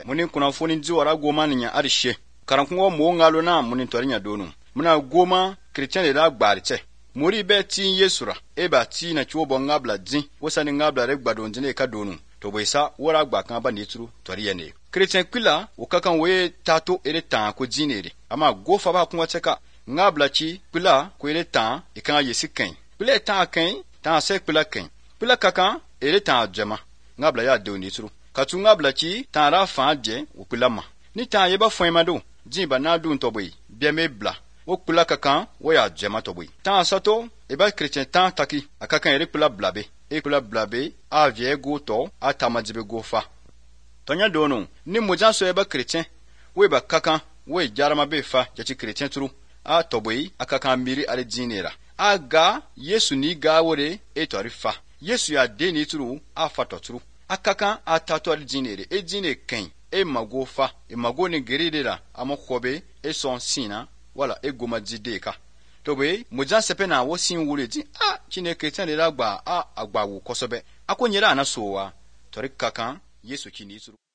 Munin kuna foni ji wara goma nya arishe. Karankungo mo ngalo na munin torinya donu. Muna goma Christian le da gbarche. Muri be tin Yesura eba ti na chuo bonga bladin wosani ngabla re gbadon jine ka donu. To boisa wara gba kan ba nitru toriye ne. Christian kwila okakan we tato ere tan ko jinere. Ama go fa ba kunwa cheka ngabla chi kwila ko ere tan e kan yesi kan. Kwila tan kan tan se kwila kan. Kwila kakan ere tan jama. Ngabla ya do nitru. Katu ngabla chi tan ra fa je o kwila ma. Ni tan ye ba fon do jimba na du ntoboi bieme bla. Wo kwila kakan wo ya jama toboi. Tan sato e ba Christian tan taki akakan ere kwila blabe. E kwila blabe a vie go to a tamajibe go fa. Tonya dono ni mojan so eba Christian we ba kakan we jarama be fa jachi Christian turu a toboi akakan miri ale jinera aga Yesu ni ga wore e tori fa Yesu ya de ni turu a fa to turu akakan a tato ale jinere e jine ken e mago fa e mago ni geridera amokobe e son sina wala e goma jideka tobe mojan sepe na wo sin wure ji a chine Christian de agba a agba wo kosobe akonyera na sowa tori kakan Yesu kini turu